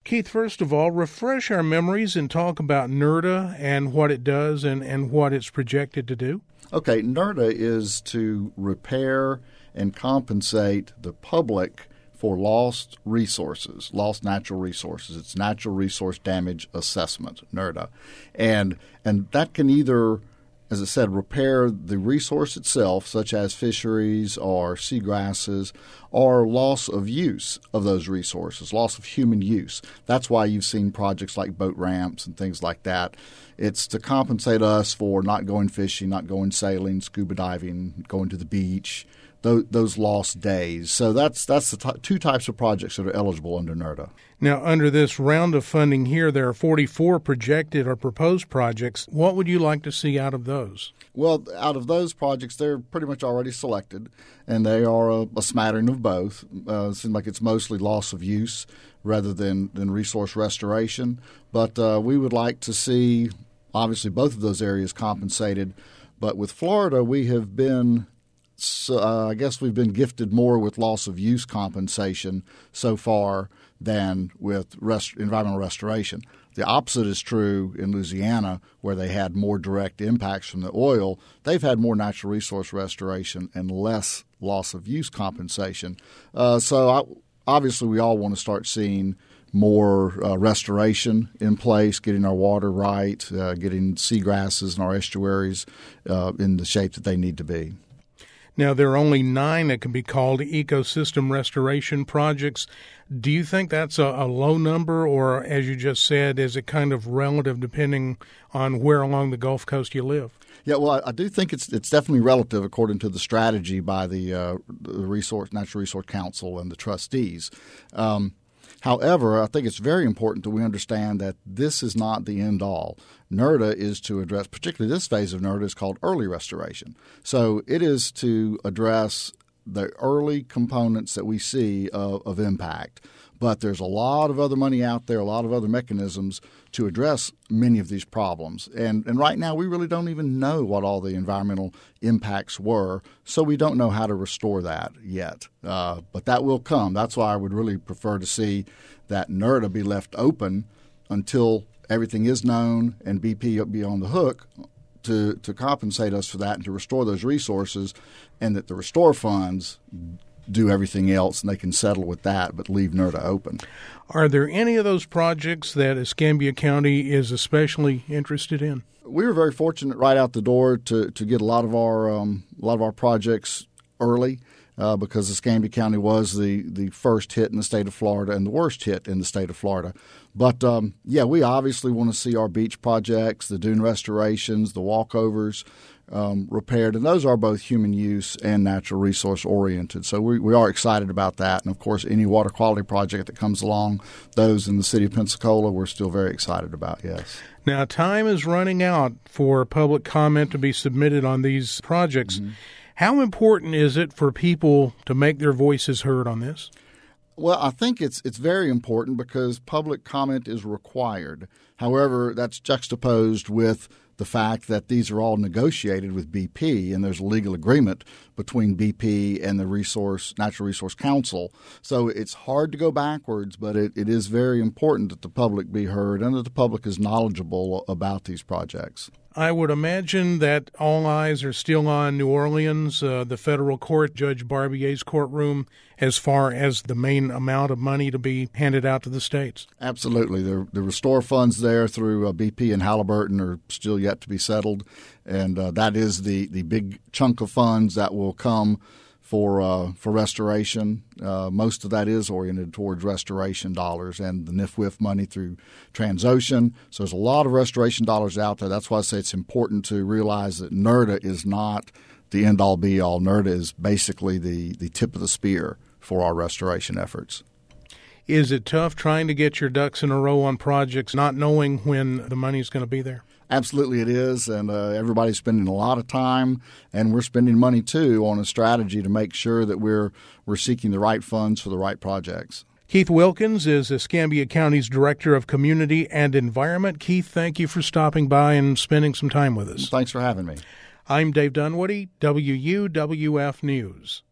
Keith, first of all, refresh our memories and talk about NRDA and what it does and what it's projected to do. Okay, NRDA is to repair and compensate the public for lost resources, lost natural resources. It's Natural Resource Damage Assessment, NRDA. And that can either, as I said, repair the resource itself, such as fisheries or seagrasses, or loss of use of those resources, loss of human use. That's why you've seen projects like boat ramps and things like that. It's to compensate us for not going fishing, not going sailing, scuba diving, going to the beach, those lost days. So that's the two types of projects that are eligible under NRDA. Now, under this round of funding here, there are 44 projected or proposed projects. What would you like to see out of those? Well, out of those projects, they're pretty much already selected, and they are a smattering of both. It seems like it's mostly loss of use rather than resource restoration. But we would like to see, obviously, both of those areas compensated. But with Florida, we have been I guess we've been gifted more with loss of use compensation so far than with environmental restoration. The opposite is true in Louisiana, where they had more direct impacts from the oil. They've had more natural resource restoration and less loss of use compensation. Obviously, we all want to start seeing more restoration in place, getting our water right, getting seagrasses and our estuaries in the shape that they need to be. Now, there are only 9 that can be called ecosystem restoration projects. Do you think that's a low number, or, as you just said, is it kind of relative depending on where along the Gulf Coast you live? Yeah, well, I do think it's definitely relative according to the strategy by the Natural Resource Council and the trustees. However, I think it's very important that we understand that this is not the end all. NRDA is to address, particularly this phase of NRDA is called early restoration. So it is to address the early components that we see of impact. But there's a lot of other money out there, a lot of other mechanisms to address many of these problems. And right now we really don't even know what all the environmental impacts were, so we don't know how to restore that yet. But that will come. That's why I would really prefer to see that NRDA be left open until everything is known and BP be on the hook to compensate us for that and to restore those resources, and that the restore funds do everything else, and they can settle with that, but leave NRDA open. Are there any of those projects that Escambia County is especially interested in? We were very fortunate right out the door to get a lot of our projects early because Escambia County was the first hit in the state of Florida and the worst hit in the state of Florida. But we obviously want to see our beach projects, the dune restorations, the walkovers repaired, and those are both human use and natural resource oriented. So we are excited about that. And of course, any water quality project that comes along, those in the city of Pensacola, we're still very excited about, yes. Now, time is running out for public comment to be submitted on these projects. Mm-hmm. How important is it for people to make their voices heard on this? Well, I think it's very important because public comment is required. However, that's juxtaposed with the fact that these are all negotiated with BP, and there's a legal agreement between BP and the Natural Resource Council. So it's hard to go backwards, but it is very important that the public be heard and that the public is knowledgeable about these projects. I would imagine that all eyes are still on New Orleans, the federal court, Judge Barbier's courtroom, as far as the main amount of money to be handed out to the states. Absolutely. The restore funds there through BP and Halliburton are still yet to be settled, and that is the big chunk of funds that will come for restoration. Most of that is oriented towards restoration dollars and the NIFWIF money through Transocean. So there's a lot of restoration dollars out there. That's why I say it's important to realize that NRDA is not the end-all, be-all. NRDA is basically the tip of the spear for our restoration efforts. Is it tough trying to get your ducks in a row on projects, not knowing when the money's going to be there? Absolutely it is, and everybody's spending a lot of time, and we're spending money, too, on a strategy to make sure that we're seeking the right funds for the right projects. Keith Wilkins is Escambia County's Director of Community and Environment. Keith, thank you for stopping by and spending some time with us. Thanks for having me. I'm Dave Dunwoody, WUWF News.